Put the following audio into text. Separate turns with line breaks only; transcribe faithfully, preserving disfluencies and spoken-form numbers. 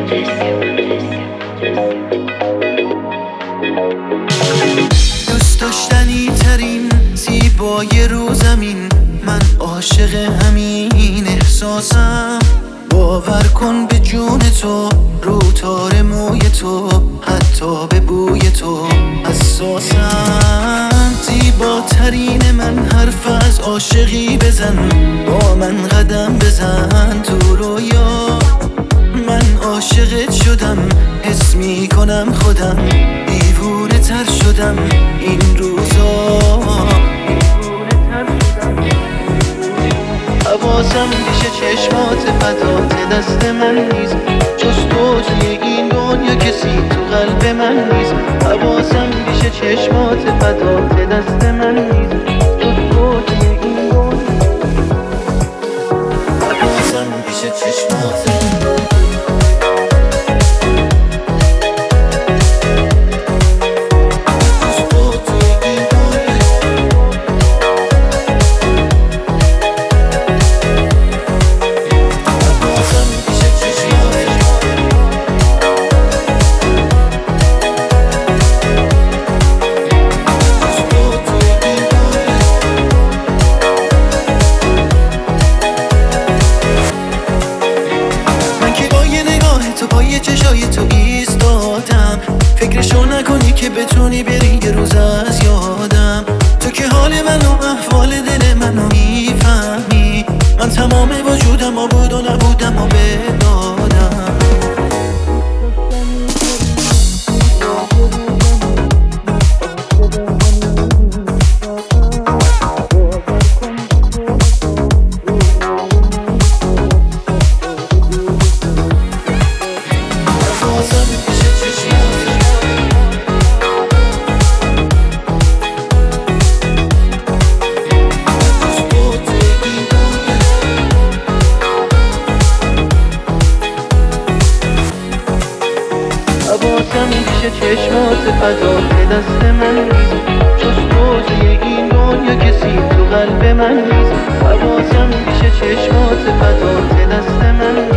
دوست داشتنی ترین زیبای رو زمین، من عاشق همین احساسم. باور کن به جون تو، رو تار موی تو، حتی به بوی تو حساسم. زیباترین من حرف از عاشقی بزن، با من قدم بزن تو رویا. من عاشقت شدم، حس می کنم خودم دیوونه تر شدم این روزا. حواسم پیش چشمات فدات دست من نیست، جز تو توی این دنیا کسی تو قلب من نیست. حواسم پیش چشمات فدات دست من نیست، جز تو توی این دنیا. حواسم پیش چشمات تو پای چشای تو ایستادم، فکرشو نکنی که بتونی بری یه روز از یادم. تو که حال من و احوال دل منو میفهمی، من تمام وجودم و بود و نبودم و بدادم. حواسم پیش چشمات فدات دست من نیست، جز تو توی این دنیا کسی تو قلب من نیست. حواسم پیش چشمات فدات دست من